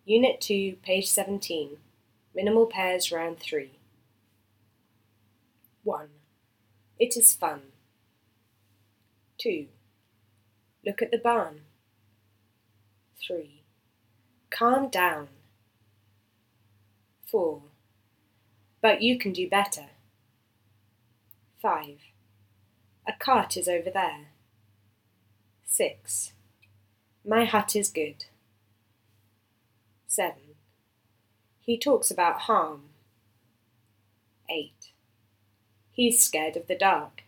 Unit 2, page 17. Minimal pairs, round 3. 1. It is fun. 2. Look at the barn. 3. Calm down. 4. But you can do better. 5. A cart is over there. 6. My hut is good. 7. He talks about harm. 8. He's scared of the dark.